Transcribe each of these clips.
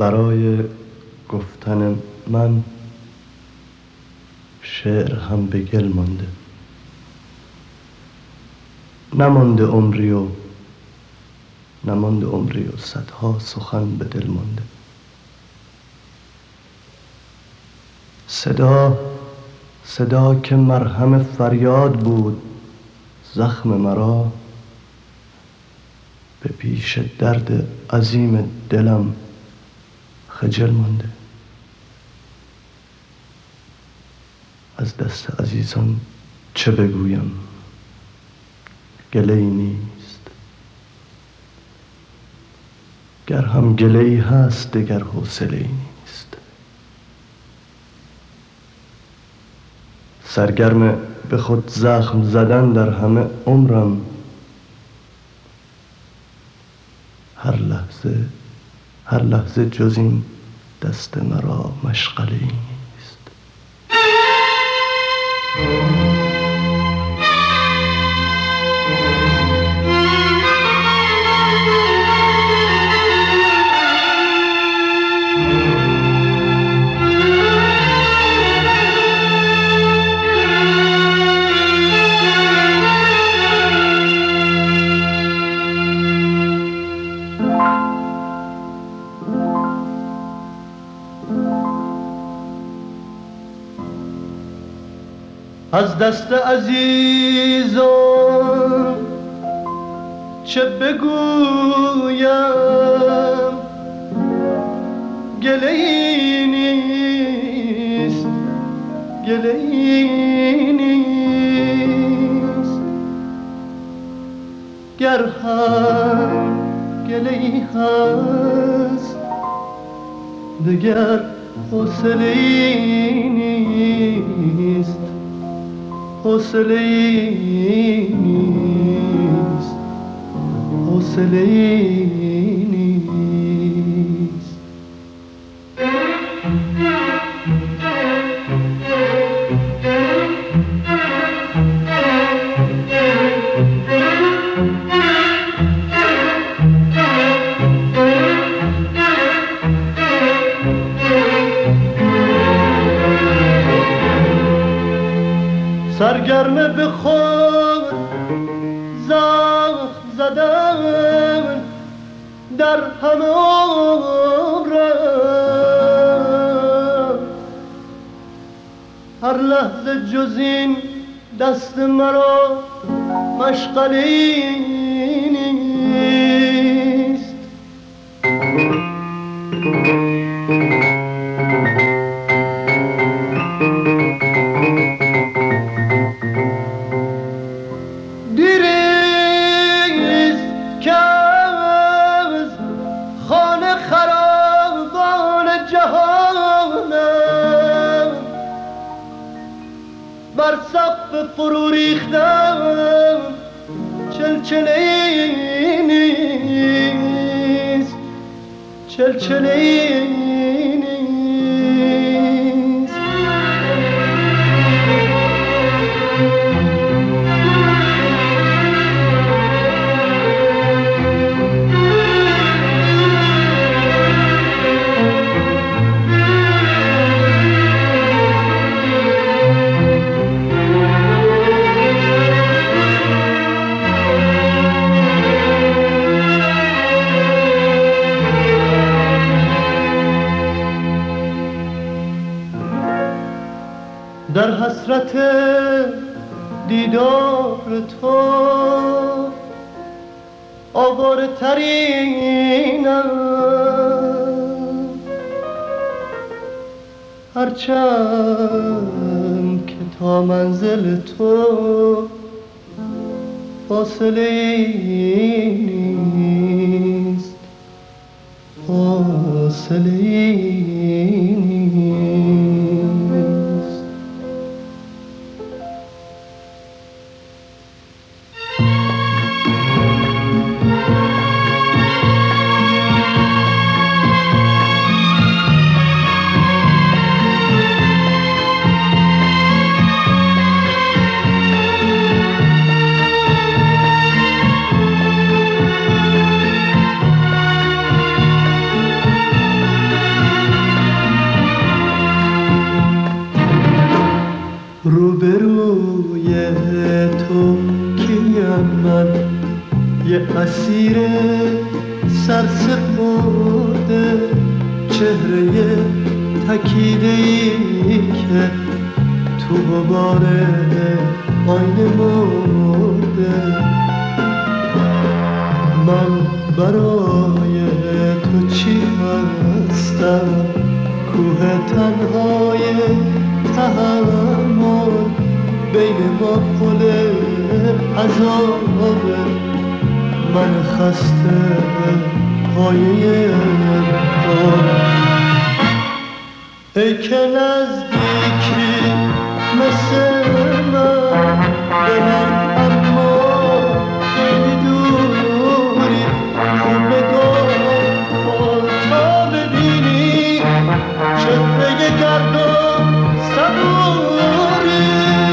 برای گفتن من شعر هم به گل مانده، نمانده عمری و صدها سخن به دل مانده. صدا که مرهم فریاد بود زخم مرا، به پیش درد عظیم دلم خجل مانده. از دست عزیزان چه بگویم، گله‌ای نیست، گر هم گله‌ای هست دگر حوصله‌ای نیست. سرگرم به خود زخم زدن در همه عمرم، هر لحظه جز این دست مرا مشغله‌ای نیست. از دست عزیزان چه بگویم، گله‌ای نیست، گله‌ای نیست، گر هم گله‌ای هست دگر حوصله‌ای نیست، حوصله‌ای نیست، حوصله‌ای نیست. سرگرم به خود زخم زدن در همه عمرم، هر لحظه جز این دست مرا مشغله‌ای نیست. بر سقف فرو ریختم چلچله‌ای نیست، چلچله‌ای نیست. در حسرت دیدار تو آواره ترینم، هرچند که تا منزل تو فاصله‌ای نیست، فاصله‌ای نیست. یه اسیر سرسپرده، چهره تکیده‌ای که تو غبار آینه مرده. من برای تو چی هستم؟ کوه تنهای تحمل بین ما پل عذابه. من خسته پایه پا، ای که نزدیکی مثل من به من اما خیلی دوری. خوب نگاه کن تا ببینی چهره گرد و صبوری.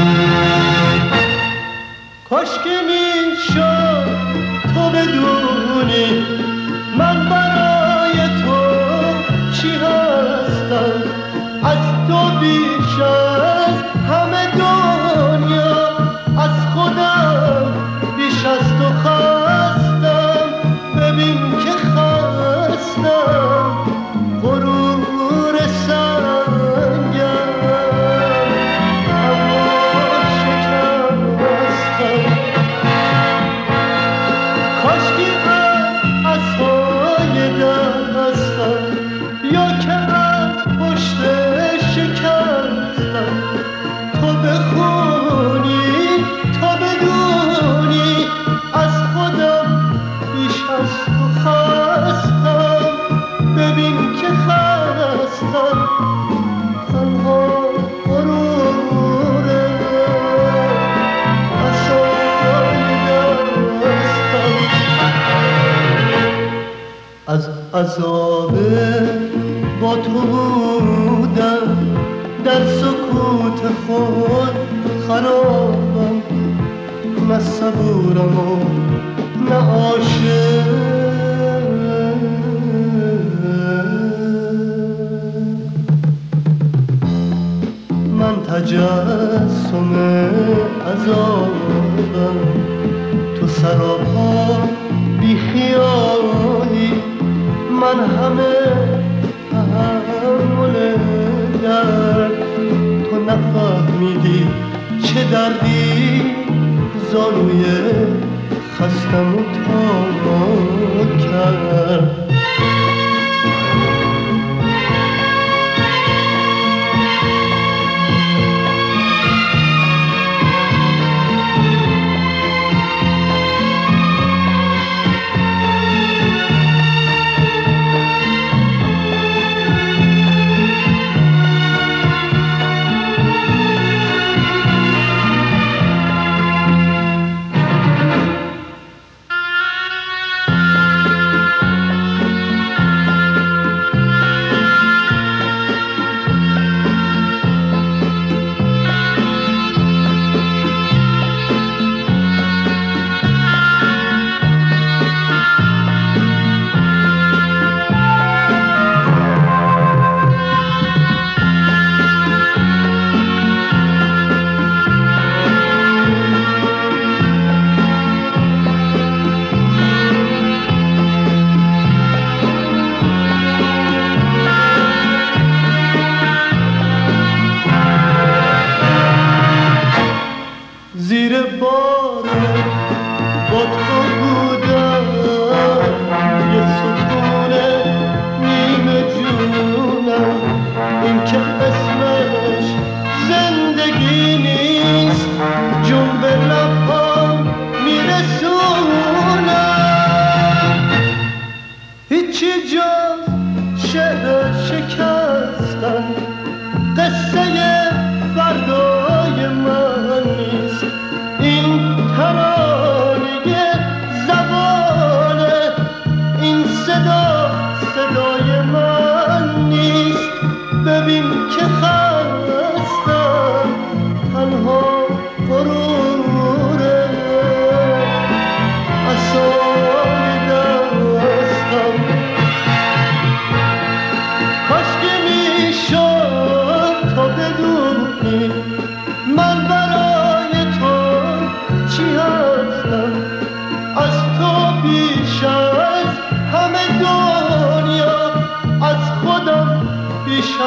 کاش که میشد تو بدونی من برای تو چی هستم. از تو بیش از همه دنیا، از خودم بیش از تو خستم. ببین که خستم، غرور سنگم اما شکستم. کاشکی از عصای دستم یا که از پشت شکستم. تو بخونی تا بدونی از خودم بیش از تو خستم. ببین که خستم، تنها غروره عصای دستم. از عذاب با تو بودم، در سکوت خود خرابم. نه صبورم و نه عاشق، من تجسم عذابم. تو سراپا بی خیالی، من همه تحمل درد. تو نفهمیدی چه دردی زانوی خستم و تا کرد.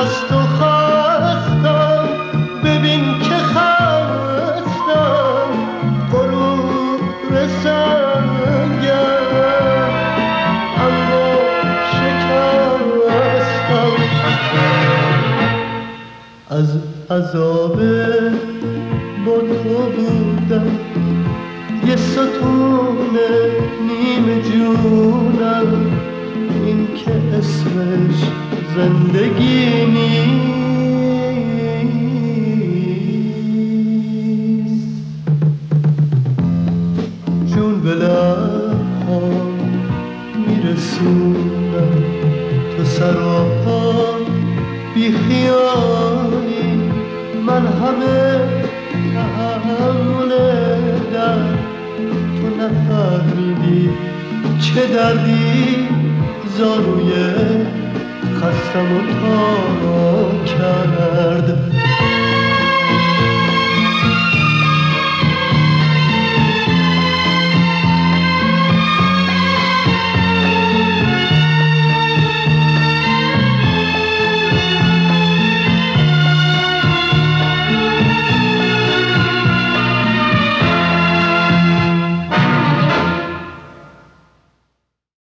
از تو خواستم ببین که خستم غرور سنگم اما شکستم از عذاب با تو بودم یه ستون نیم جونم این که اسمش زندگی نیست جون به لبها میرسونم تو سراپا بی خیالی من همه تحمل درد تو نفهمیدی چه دردی زانوی خستم و تا کردم